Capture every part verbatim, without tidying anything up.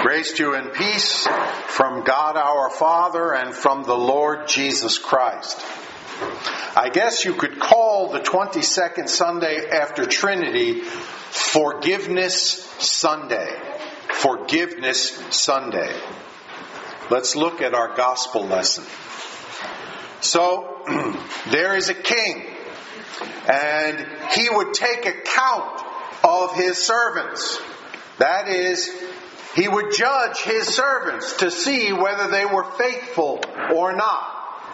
Grace to you and peace from God our Father and from the Lord Jesus Christ. I guess you could call the twenty-second Sunday after Trinity Forgiveness Sunday. Forgiveness Sunday. Let's look at our gospel lesson. So, there is a king, and he would take account of his servants. That is, he would judge his servants to see whether they were faithful or not.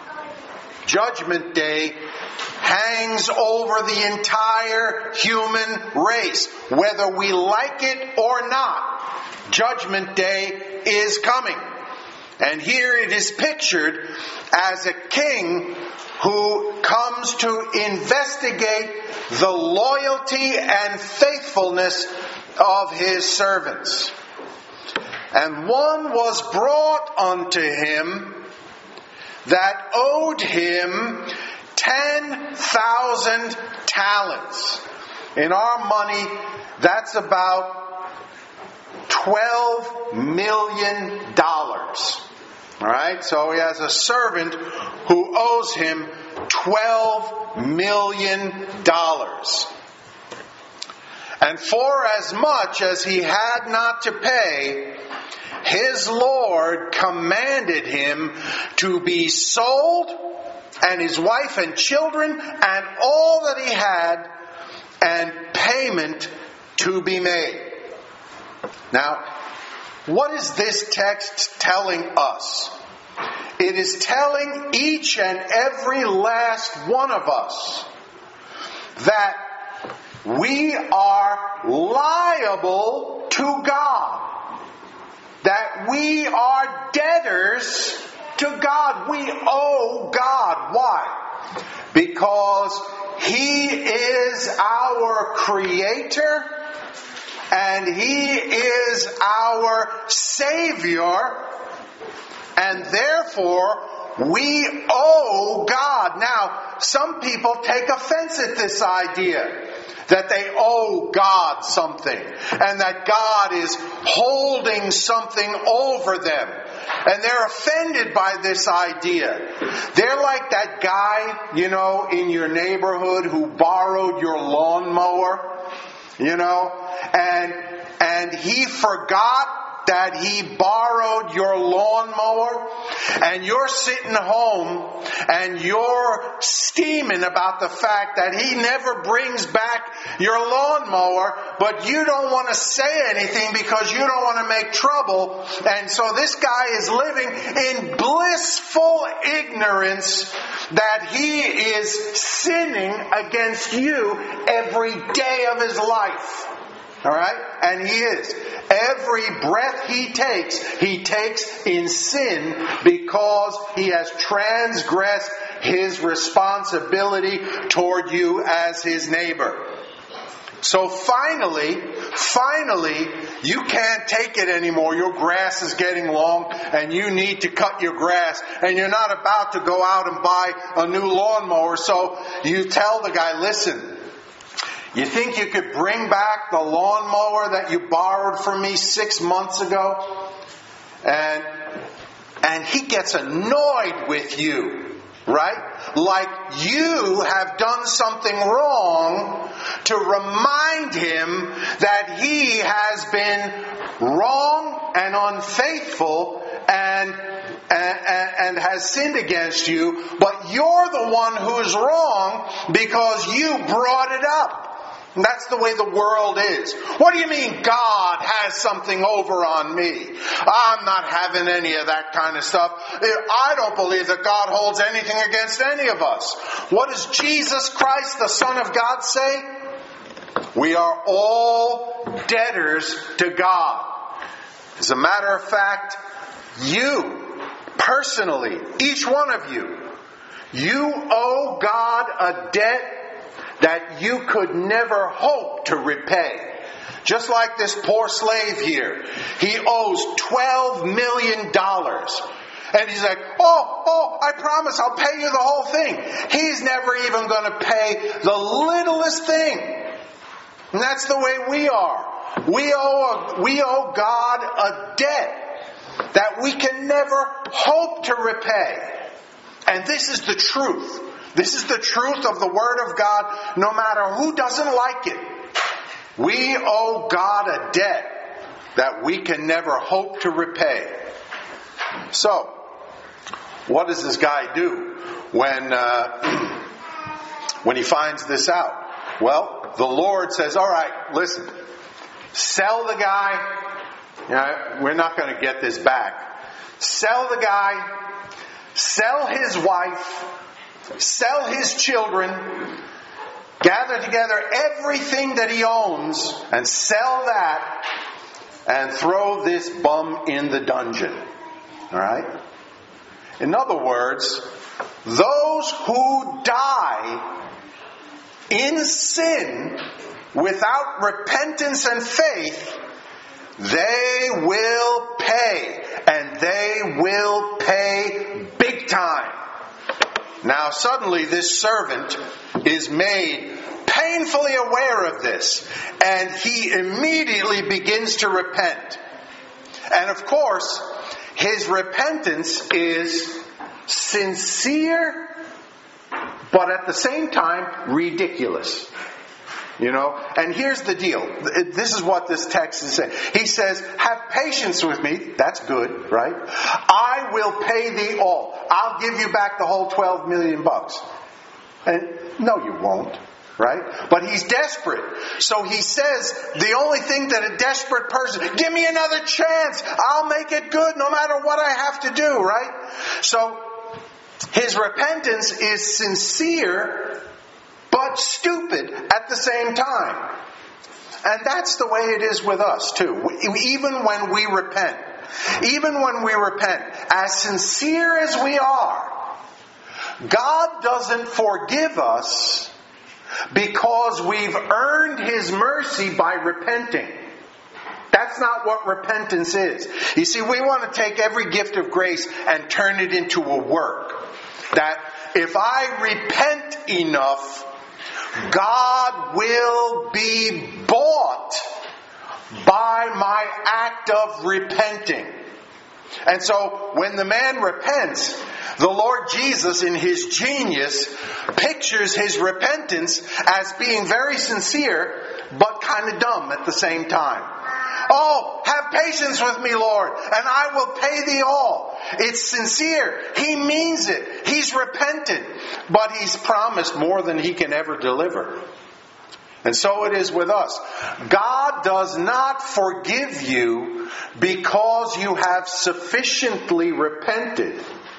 Judgment Day hangs over the entire human race. Whether we like it or not, Judgment Day is coming. And here it is pictured as a king who comes to investigate the loyalty and faithfulness of his servants. And one was brought unto him that owed him ten thousand talents. In our money, that's about twelve million dollars. All right, so he has a servant who owes him twelve million dollars. And for as much as he had not to pay, his Lord commanded him to be sold, and his wife and children, and all that he had, and payment to be made. Now, what is this text telling us? It is telling each and every last one of us that we are liable to God. That we are debtors to God. We owe God. Why? Because He is our Creator and He is our Savior, and therefore we owe God. Now, some people take offense at this idea that they owe God something, and that God is holding something over them. And they're offended by this idea. They're like that guy, you know, in your neighborhood who borrowed your lawnmower, you know, and and he forgot that he borrowed your lawnmower, and you're sitting home and you're steaming about the fact that he never brings back your lawnmower, but you don't want to say anything because you don't want to make trouble. And so this guy is living in blissful ignorance that he is sinning against you every day of his life. All right? And he is. Every breath he takes, he takes in sin because he has transgressed his responsibility toward you as his neighbor. So finally, finally, you can't take it anymore. Your grass is getting long and you need to cut your grass. And you're not about to go out and buy a new lawnmower. So you tell the guy, listen, you think you could bring back the lawnmower that you borrowed from me six months ago? And and he gets annoyed with you, right? Like you have done something wrong to remind him that he has been wrong and unfaithful and And, and, and has sinned against you, but you're the one who's wrong because you brought it up. And that's the way the world is. What do you mean God has something over on me? I'm not having any of that kind of stuff. I don't believe that God holds anything against any of us. What does Jesus Christ, the Son of God, say? We are all debtors to God. As a matter of fact, you personally, each one of you, you owe God a debt that you could never hope to repay. Just like this poor slave here. He owes twelve million dollars. And he's like, oh, oh, I promise I'll pay you the whole thing. He's never even going to pay the littlest thing. And that's the way we are. We owe, a, we owe God a debt that we can never hope to repay. And this is the truth. This is the truth of the Word of God, no matter who doesn't like it. We owe God a debt that we can never hope to repay. So, what does this guy do when uh, when he finds this out? Well, the Lord says, all right, listen, sell the guy. You know, we're not going to get this back. Sell the guy, sell his wife, sell his children, gather together everything that he owns and sell that and throw this bum in the dungeon. All right? In other words, those who die in sin without repentance and faith, they will pay. And they will pay big time. Now suddenly this servant is made painfully aware of this. And he immediately begins to repent. And of course, his repentance is sincere, but at the same time ridiculous. You know, and here's the deal. This is what this text is saying. He says, have patience with me. That's good, right? I will pay thee all. I'll give you back the whole twelve million bucks. And no, you won't, right? But he's desperate. So he says, the only thing that a desperate person, give me another chance. I'll make it good no matter what I have to do, right? So his repentance is sincere, but stupid at the same time. And that's the way it is with us too. Even when we repent, even when we repent, as sincere as we are, God doesn't forgive us because we've earned His mercy by repenting. That's not what repentance is. You see, we want to take every gift of grace and turn it into a work. That if I repent enough, God will be bought by my act of repenting. And so when the man repents, the Lord Jesus in His genius pictures his repentance as being very sincere but kind of dumb at the same time. Oh, have patience with me, Lord, and I will pay thee all. It's sincere. He means it. He's repented, but He's promised more than He can ever deliver. And so it is with us. God does not forgive you because you have sufficiently repented.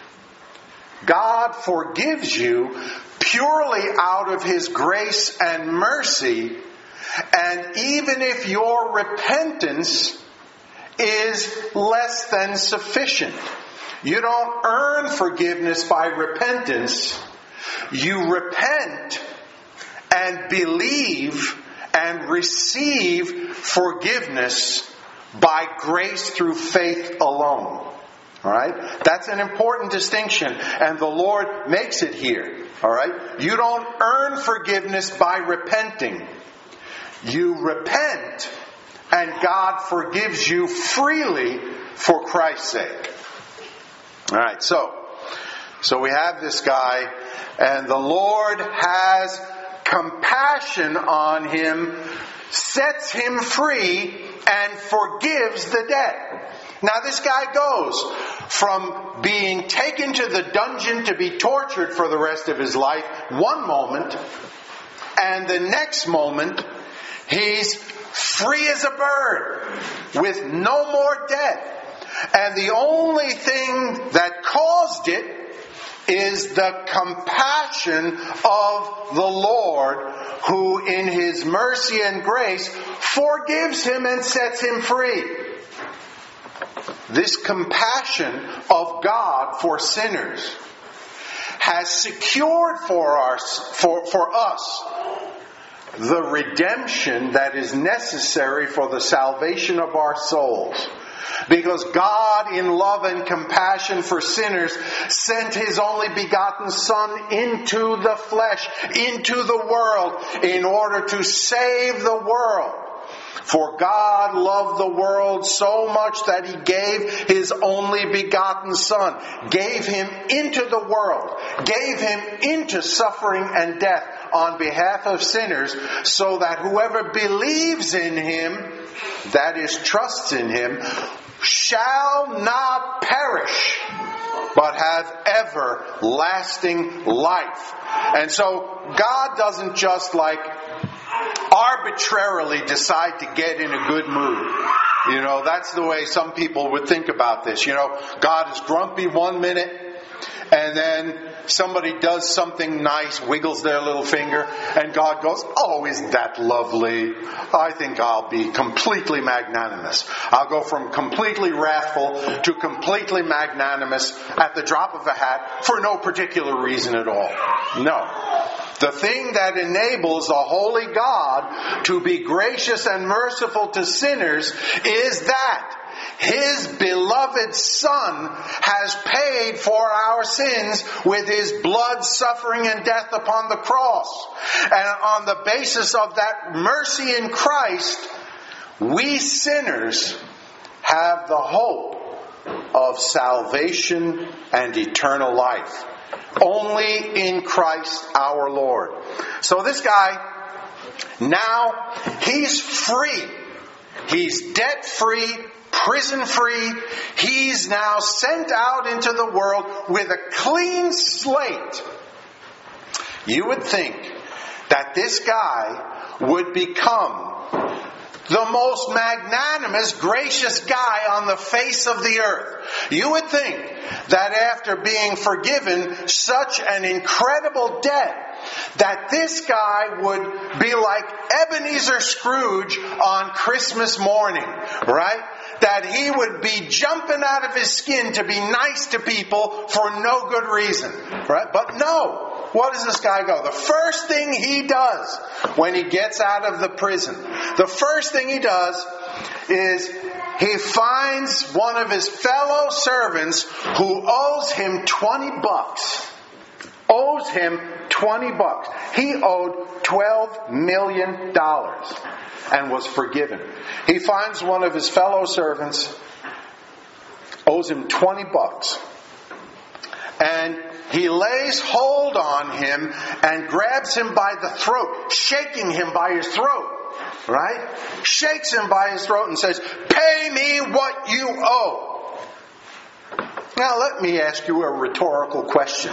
God forgives you purely out of His grace and mercy. And even if your repentance is less than sufficient, you don't earn forgiveness by repentance. You repent and believe and receive forgiveness by grace through faith alone. All right? That's an important distinction, and the Lord makes it here. All right? You don't earn forgiveness by repenting. You repent, and God forgives you freely for Christ's sake. All right, so so we have this guy, and the Lord has compassion on him, sets him free, and forgives the debt. Now this guy goes from being taken to the dungeon to be tortured for the rest of his life one moment, and the next moment he's free as a bird with no more debt. And the only thing that caused it is the compassion of the Lord, who in His mercy and grace forgives him and sets him free. This compassion of God for sinners has secured for us, for, for us the redemption that is necessary for the salvation of our souls. Because God, in love and compassion for sinners, sent His only begotten Son into the flesh, into the world, in order to save the world For God loved the world so much that He gave His only begotten Son, gave Him into the world, gave Him into suffering and death on behalf of sinners, so that whoever believes in Him, that is, trusts in Him, shall not perish, but have everlasting life. And so God doesn't just like arbitrarily decide to get in a good mood. You know, that's the way some people would think about this. You know, God is grumpy one minute, and then somebody does something nice, wiggles their little finger, and God goes, oh, isn't that lovely? I think I'll be completely magnanimous. I'll go from completely wrathful to completely magnanimous at the drop of a hat for no particular reason at all. No. The thing that enables a holy God to be gracious and merciful to sinners is that His beloved Son has paid for our sins with His blood, suffering, and death upon the cross. And on the basis of that mercy in Christ, we sinners have the hope of salvation and eternal life. Only in Christ our Lord. So this guy, now he's free. He's debt-free, prison-free. He's now sent out into the world with a clean slate. You would think that this guy would become the most magnanimous, gracious guy on the face of the earth. You would think that after being forgiven such an incredible debt, that this guy would be like Ebenezer Scrooge on Christmas morning, right? That he would be jumping out of his skin to be nice to people for no good reason, right? But no. What does this guy go? The first thing he does when he gets out of the prison, the first thing he does is he finds one of his fellow servants who owes him twenty bucks. Owes him twenty bucks. He owed twelve million dollars and was forgiven. He finds one of his fellow servants, owes him twenty bucks. And he lays hold on him and grabs him by the throat, shaking him by his throat, right? Shakes him by his throat and says, "Pay me what you owe." Now let me ask you a rhetorical question.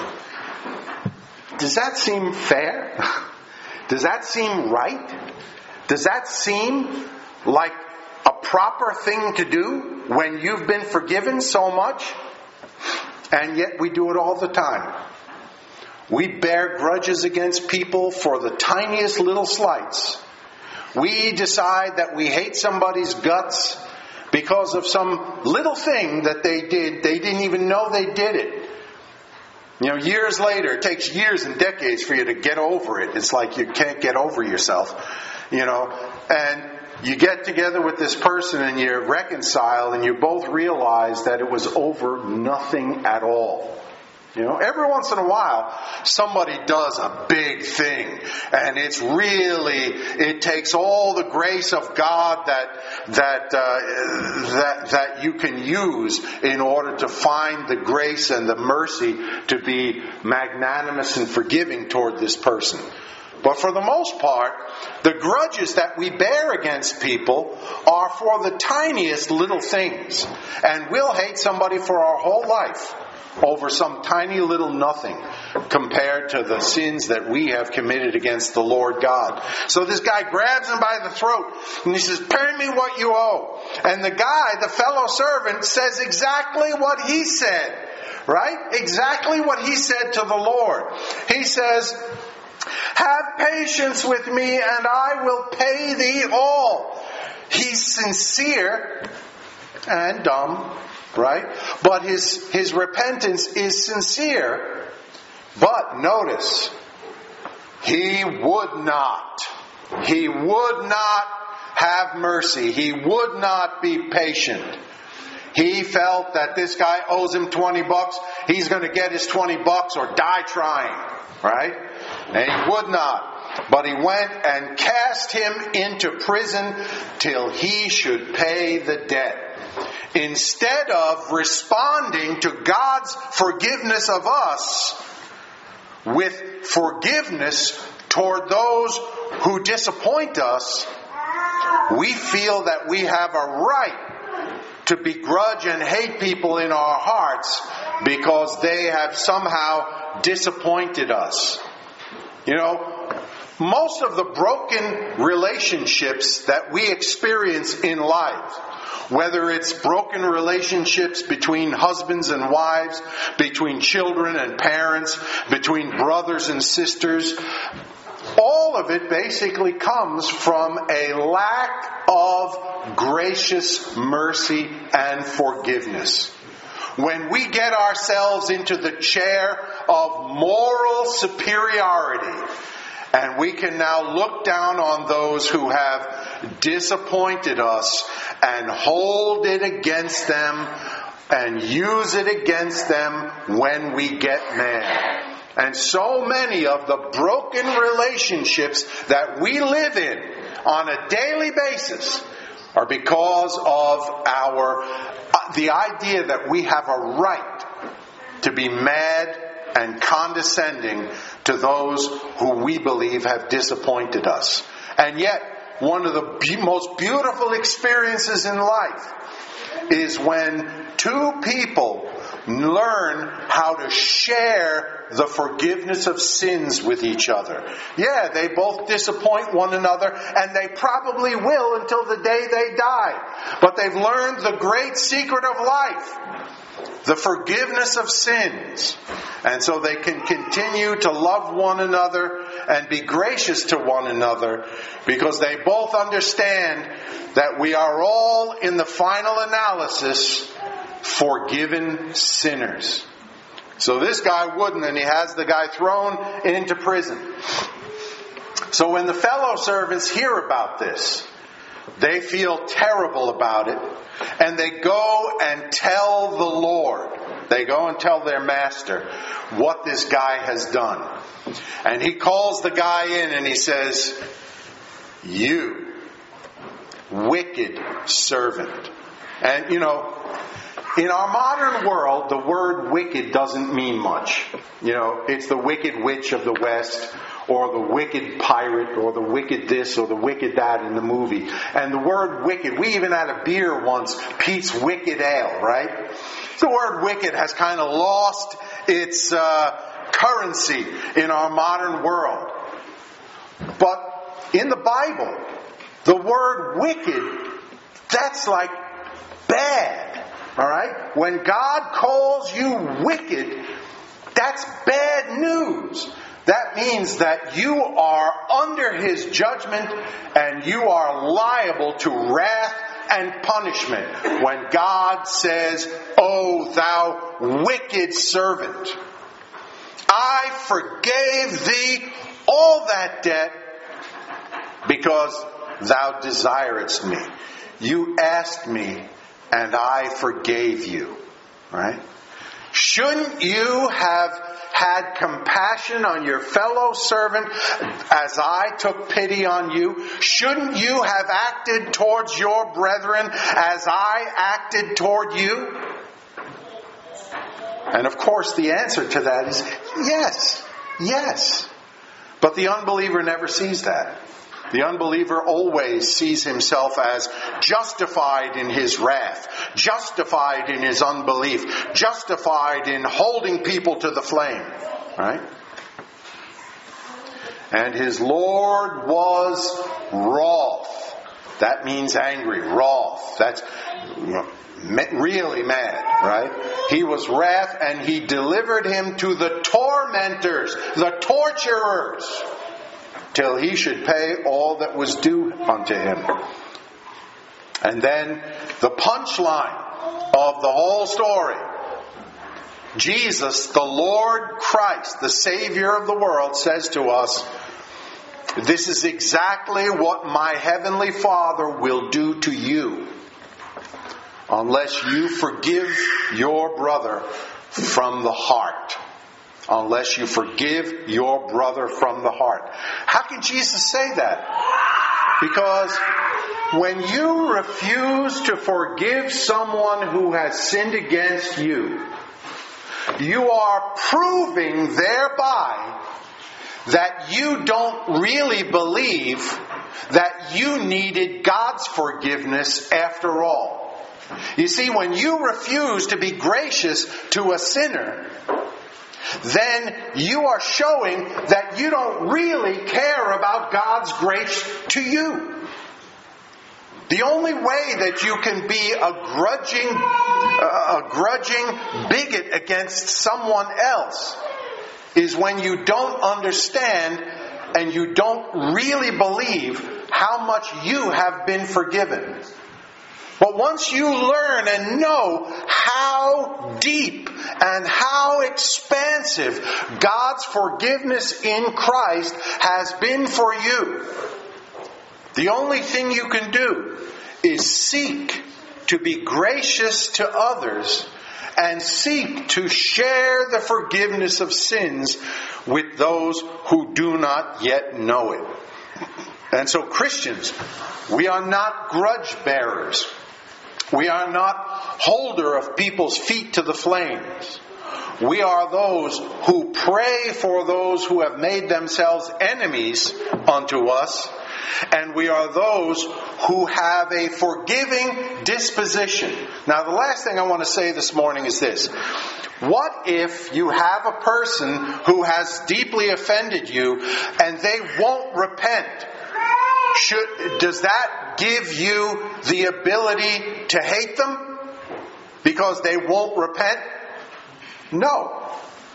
Does that seem fair? Does that seem right? Does that seem like a proper thing to do when you've been forgiven so much? And yet we do it all the time. We bear grudges against people for the tiniest little slights. We decide that we hate somebody's guts because of some little thing that they did. They didn't even know they did it. You know, years later, it takes years and decades for you to get over it. It's like you can't get over yourself, you know. And you get together with this person and you reconcile and you both realize that it was over nothing at all. You know, every once in a while, somebody does a big thing, and it's really, it takes all the grace of God that that uh, that that you can use in order to find the grace and the mercy to be magnanimous and forgiving toward this person. But for the most part, the grudges that we bear against people are for the tiniest little things. And we'll hate somebody for our whole life over some tiny little nothing compared to the sins that we have committed against the Lord God. So this guy grabs him by the throat and he says, "Pay me what you owe." And the guy, the fellow servant, says exactly what he said. Right? Exactly what he said to the Lord. He says, "Have patience with me and I will pay thee all." He's sincere and dumb, right? But his, his repentance is sincere. But notice, he would not. He would not have mercy. He would not be patient. He felt that this guy owes him twenty bucks. He's going to get his twenty bucks or die trying, right? And he would not. But he went and cast him into prison till he should pay the debt. Instead of responding to God's forgiveness of us with forgiveness toward those who disappoint us, we feel that we have a right to begrudge and hate people in our hearts because they have somehow disappointed us. You know, most of the broken relationships that we experience in life, whether it's broken relationships between husbands and wives, between children and parents, between brothers and sisters, all of it basically comes from a lack of gracious mercy and forgiveness. When we get ourselves into the chair of moral superiority, and we can now look down on those who have disappointed us and hold it against them and use it against them when we get mad. And so many of the broken relationships that we live in on a daily basis are because of our uh, the idea that we have a right to be mad and condescending to those who we believe have disappointed us. And yet, one of the be- most beautiful experiences in life is when two people learn how to share the forgiveness of sins with each other. Yeah, they both disappoint one another, and they probably will until the day they die. But they've learned the great secret of life, the forgiveness of sins. And so they can continue to love one another and be gracious to one another because they both understand that we are all, in the final analysis, forgiven sinners. So this guy wouldn't, and he has the guy thrown into prison. So when the fellow servants hear about this, they feel terrible about it, and they go and tell the Lord. They go and tell their master what this guy has done. And he calls the guy in and he says, "You wicked servant." And you know, in our modern world, the word wicked doesn't mean much. You know, it's the wicked witch of the West, or the wicked pirate, or the wicked this, or the wicked that in the movie. And the word wicked, we even had a beer once, Pete's Wicked Ale, right? The word wicked has kind of lost its uh, currency in our modern world. But in the Bible, the word wicked, that's like bad. All right? When God calls you wicked, that's bad news. That means that you are under His judgment and you are liable to wrath and punishment when God says, "O thou wicked servant, I forgave thee all that debt because thou desiredst me. You asked me, and I forgave you." Right? Shouldn't you have had compassion on your fellow servant as I took pity on you? Shouldn't you have acted towards your brethren as I acted toward you? And of course the answer to that is yes, yes. But the unbeliever never sees that. The unbeliever always sees himself as justified in his wrath, justified in his unbelief, justified in holding people to the flame. Right? And his Lord was wroth. That means angry. Wroth. That's really mad, right? He was wrath, and he delivered him to the tormentors, the torturers, till he should pay all that was due unto him. And then the punchline of the whole story. Jesus, the Lord Christ, the Savior of the world, says to us, "This is exactly what my heavenly Father will do to you unless you forgive your brother from the heart." unless you forgive your brother from the heart. How can Jesus say that? Because when you refuse to forgive someone who has sinned against you, you are proving thereby that you don't really believe that you needed God's forgiveness after all. You see, when you refuse to be gracious to a sinner, then you are showing that you don't really care about God's grace to you. The only way that you can be a grudging, uh, a grudging bigot against someone else is when you don't understand and you don't really believe how much you have been forgiven. But once you learn and know how deep and how expansive God's forgiveness in Christ has been for you, the only thing you can do is seek to be gracious to others and seek to share the forgiveness of sins with those who do not yet know it. And so, Christians, we are not grudge bearers. We are not holder of people's feet to the flames. We are those who pray for those who have made themselves enemies unto us. And we are those who have a forgiving disposition. Now, the last thing I want to say this morning is this. What if you have a person who has deeply offended you and they won't repent? Should, does that give you the ability to hate them because they won't repent? No.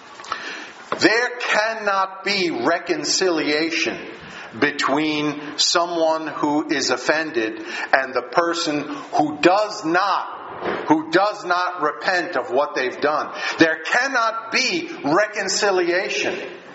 There cannot be reconciliation between someone who is offended and the person who does not, who does not repent of what they've done. There cannot be reconciliation.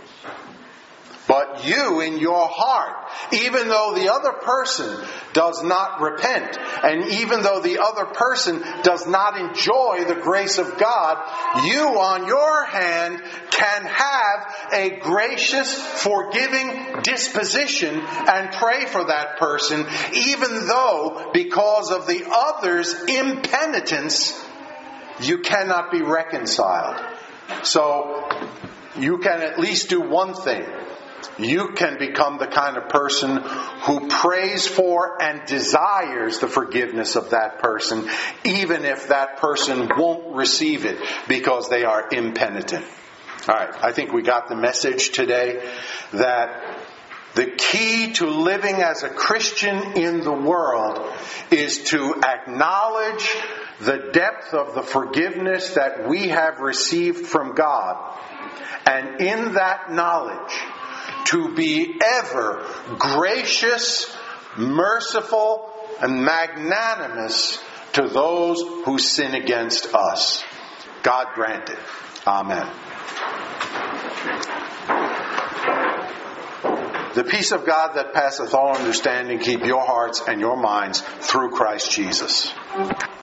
But you, in your heart, even though the other person does not repent, and even though the other person does not enjoy the grace of God, you, on your hand, can have a gracious, forgiving disposition and pray for that person, even though, because of the other's impenitence, you cannot be reconciled. So, you can at least do one thing. You can become the kind of person who prays for and desires the forgiveness of that person, even if that person won't receive it because they are impenitent. All right, I think we got the message today that the key to living as a Christian in the world is to acknowledge the depth of the forgiveness that we have received from God, and in that knowledge, to be ever gracious, merciful, and magnanimous to those who sin against us. God grant it. Amen. The peace of God that passeth all understanding keep your hearts and your minds through Christ Jesus.